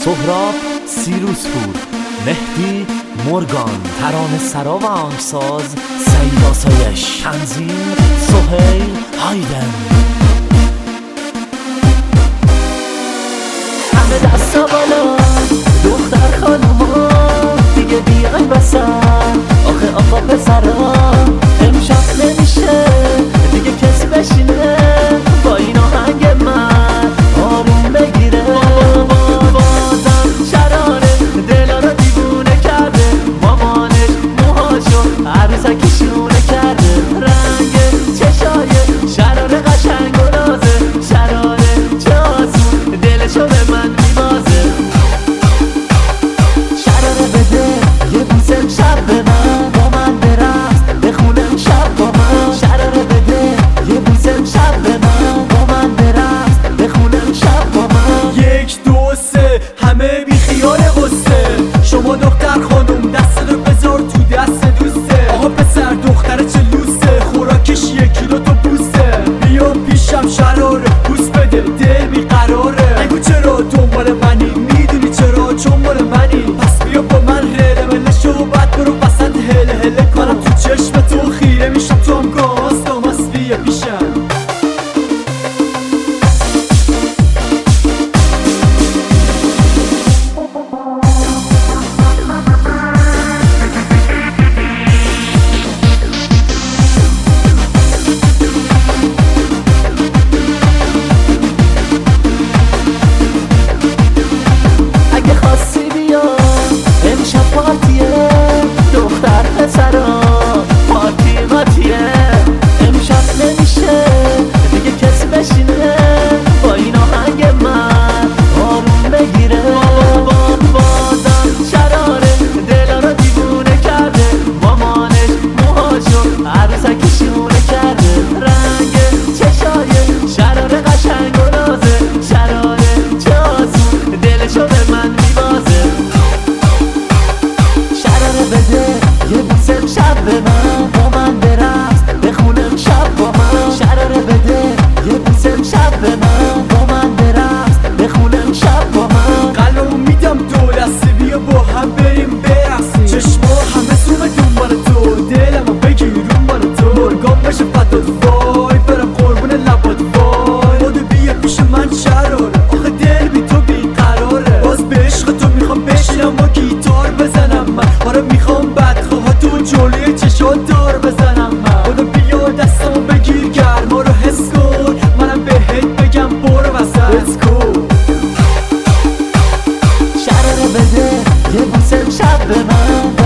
سهراب سیروسپور، مهدی مورگان، ترانه سرا و آهنگساز سعید آسایش، تنظیم سهیل هایدن. همه دستا بالا دختر خانوما دیگه بیاین بسن، آخه آقا پسرا امشب نمیشه دیگه کسی بشینه با این آهنگ من آروم بگیره. بازم شراره دلا رو دیوونه کرده، مامانش موهاشو عروسکی شونه کرده، رنگ چشای شراره قشنگ و نازه، شراره چه آسون دلشو به من میبازه. شراره بده یه بوسه امشب به من، با من برقص بخونه امشب با من. شراره بده یه بوسه امشب به من، با من برقص بخونه امشب با من. 1 2 3 همه بی خیال غصه، شما دختر خانم دستتو بذار تو دست دوسته. آقا پسر دختر چه لوسه، خوراکش 1 کیلو تو بوسه. بیا پیشم شراره بوس بده دل بیقراره، نگو چرا دنبال منی، میدونی چرا چون مال منی. پس بیا با من رله مله شو بعد برو وسط هله هله کنم تو چشم تو خیره میشم، تو هم گاز بیا پیشم. پارتیه دختر پسرا پارتی ماتیه، امشب نمیشه دیگه کسی بشینه با این آهنگ من آروم بگیره. بازم شراره دلا رو دیوونه کرده، مامانش موهاشو عروسکی شونه کرده، رنگ چشای شراره قشنگ و نازه، شراره چه آسون دلشو به من میبازه. بده یه بوسه امشب به من، با من برقص بخونه امشب با من. شراره بده یه بوسه امشب به من، با من برقص بخونه امشب با من. قلبمو میدم دو دسته بیا با هم بریم برقصیم، چشما همه زوم دنبال تو، دلمو بگیر اون مال تو. مورگان بشه فتات وای برم قربون لبات وای، بودو بیا پیش من شراره آخه دل بی تو بیقراره. باز به عشق تو میخوام بشینم با گیتار بزنم من، آره میخوام بدخواه تو جلوی چشات دار بزنم من. بودو بیا دستمو بگیر گرما رو حس کن، منم بهت بگم برو وسط. Let's go. شراره بده یه بوسه امشب به من.